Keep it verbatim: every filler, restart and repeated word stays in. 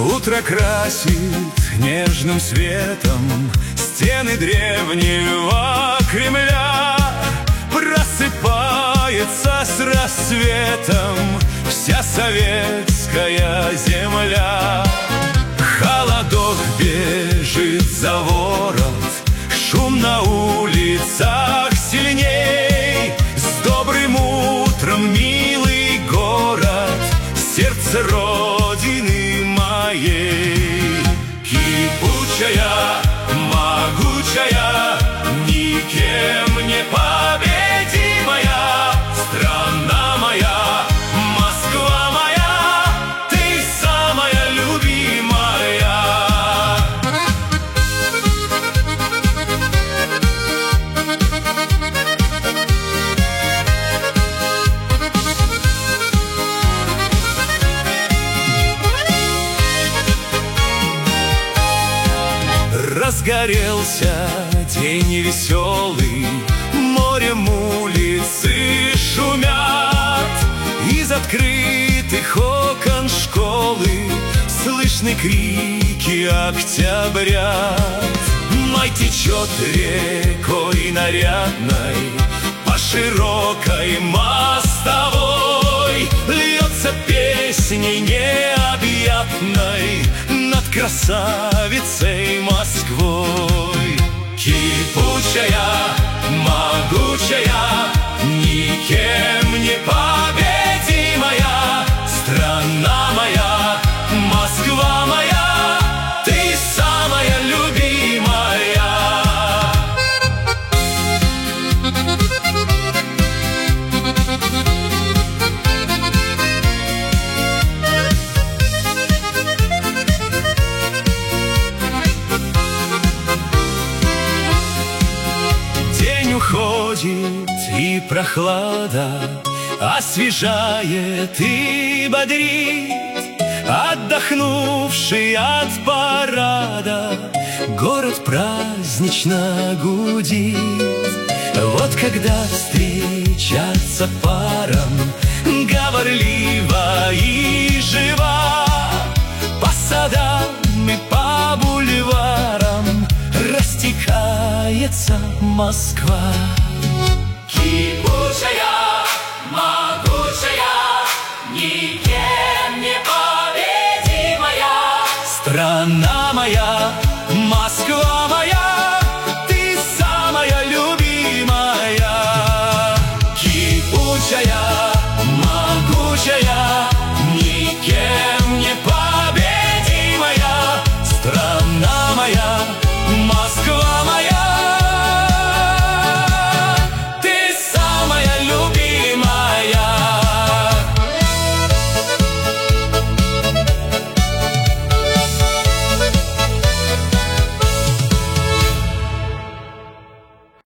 Утро красит нежным светом стены древнего Кремля. Просыпается с рассветом вся советская земля. Холодок бежит за ворот, шум на улицах сильней. С добрым утром, милый город, сердце Родины моей. Кипучая, могучая, никем не победимая страна моя, Москва моя, ты самая любимая. Разгорелся день веселый, морем улицы шумят. Из открытых окон школы слышны крики октября. Май течет рекой нарядной по широкой мостовой, льется песней необъятной над красавицей Москвой. Кипучая, могучая, никем не победимая страна моя, Москва моя, ты самая любимая. Уходит, и прохлада освежает и бодрит. Отдохнувший от парада город празднично гудит. Вот когда встречаться парам говорлива и жива, по садам и по бульварам растекается Москва. Кипучая, могучая, никем не победимая страна моя, Москва моя.